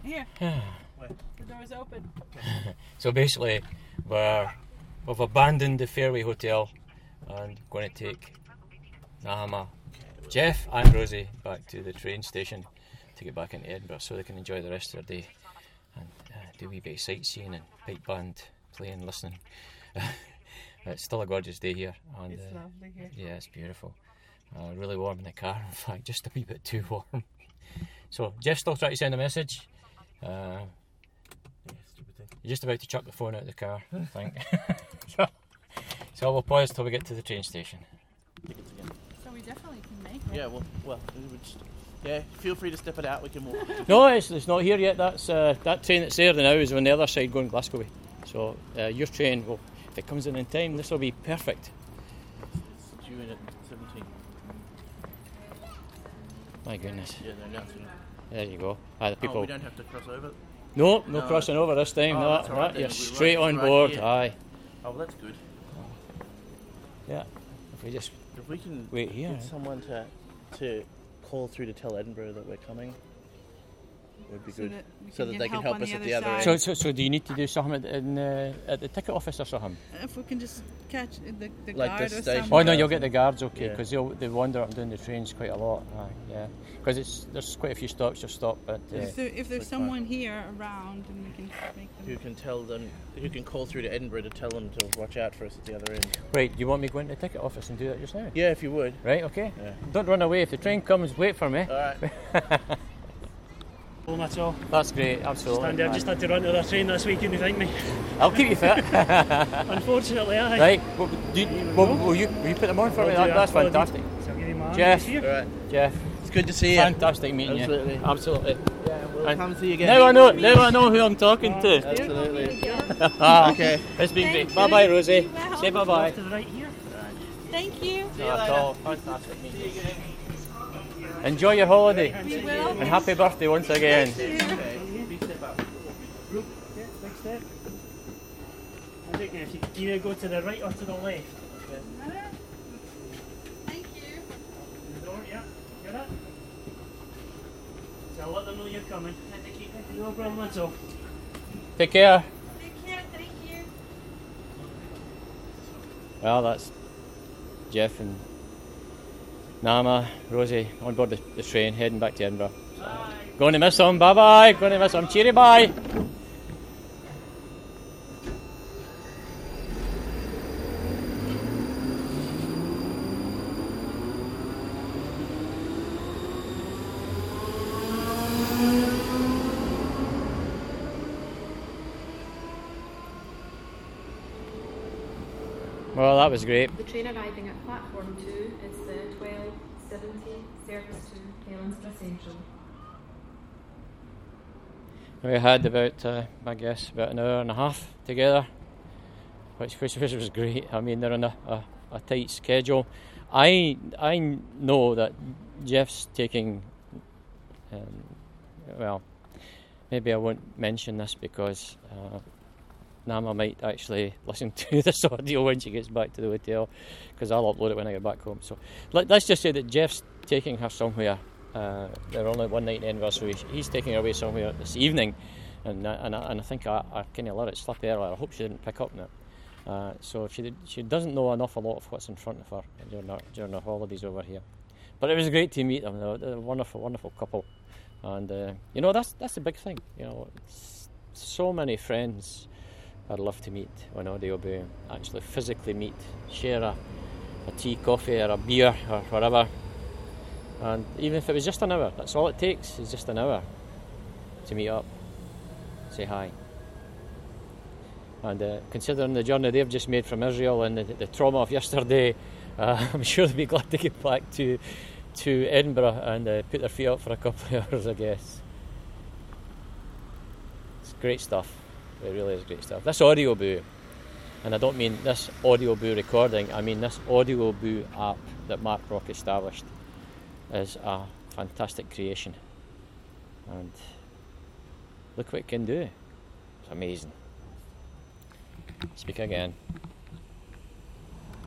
Here. The door's open. So basically, we've abandoned the Fairway Hotel and going to take Nahama, Jeff and Rosie back to the train station to get back into Edinburgh so they can enjoy the rest of their day and do a wee bit of sightseeing and pipe band playing, listening. It's still a gorgeous day here. And, It's lovely here. Yeah, it's beautiful. Really warm in the car, in fact, just a wee bit too warm. So Jeff's still trying to send a message. You're just about to chuck the phone out of the car, I think. So we'll pause till we get to the train station. So we definitely can make it. Yeah, well, feel free to step it out. We can walk. No, it's not here yet. That's that train that's there now is on the other side going Glasgow way. So your train, well, if it comes in time, this will be perfect. It's due in at 17. My goodness. Yeah, they're announcing it. There you go. The people. Oh, we don't have to cross over? No crossing over this time. Oh, that's all right then. You're We're straight right on board. here. Aye. Oh, well, that's good. Yeah. If we just If we can wait here. get someone to call through to tell Edinburgh that we're coming, it would be So good. that we So can that get they can help help on us the at the other other side. end. So do you need to do something at the ticket office or something? If we can just catch the Like guard the or station. someone. Oh no, you'll get the guards, okay, Yeah. because they wander up and down the trains quite a lot. Yeah, because there's quite a few stops you'll stop at. If there's someone here around, then we can make them. Who can tell them? Who can call through to Edinburgh to tell them to watch out for us at the other end? Right, you want me to go into the ticket office and do that just now? Yeah, if you would. Right, okay. Yeah. Don't run away. If the train comes, wait for me. All right. Well, that's all. That's great, absolutely. Stand there. Just had to run to the train this week. Can you thank me? I'll keep you fit. Unfortunately, aye. Right, will you put them on for me? That's fantastic. So I'll give you my hand Jeff. here. All right. Jeff, It's good to see you. fantastic meeting Absolutely. you. Absolutely. Yeah, we'll And come see you again. Now I know who I'm talking to. Absolutely. Okay. It's been great. Bye bye, Rosie. Say bye bye. To the right here. Thank you. Not at all. Fantastic meeting you. Enjoy your holiday. We will. And happy birthday once again. Thank you. Yeah, big step. I think if you can either go to the right or to the left. Thank you. The door, yeah. Get it? So I'll let them know you're coming. No problem at all. Take care. Take care. Thank you. Well, that's Jeff and Nama, Rosie on board the train heading back to Edinburgh. Going to miss them. Bye bye. Going to miss them. Cheery bye. Well, that was great. The train arriving at platform 2 is the 1270 service to Helensburgh Central. We had about, I guess, about an hour and a half together, which was great. I mean, they're on a tight schedule. I know that Jeff's taking, well, maybe I won't mention this because Nama might actually listen to this audio when she gets back to the hotel, because I'll upload it when I get back home. So let's just say that Jeff's taking her somewhere. They're only one night in Edinburgh, so he's taking her away somewhere this evening, and I think I kind of let it slip earlier. I hope she didn't pick up on it. So she doesn't know an awful lot of what's in front of her during her holidays over here. But it was great to meet them. They're a wonderful, wonderful couple, and that's the big thing. So many friends I'd love to meet on Audio Boo, actually physically meet, share a tea, coffee or a beer or whatever. And even if it was just an hour, that's all it takes, is just an hour to meet up, say hi. And considering the journey they've just made from Israel and the trauma of yesterday, I'm sure they'll be glad to get back to Edinburgh and put their feet up for a couple of hours, I guess. It's great stuff. It really is great stuff. This Audio Boo, and I don't mean this Audio Boo recording, I mean this Audio Boo app that Mark Rock established, is a fantastic creation. And look what it can do. It's amazing. Speak again.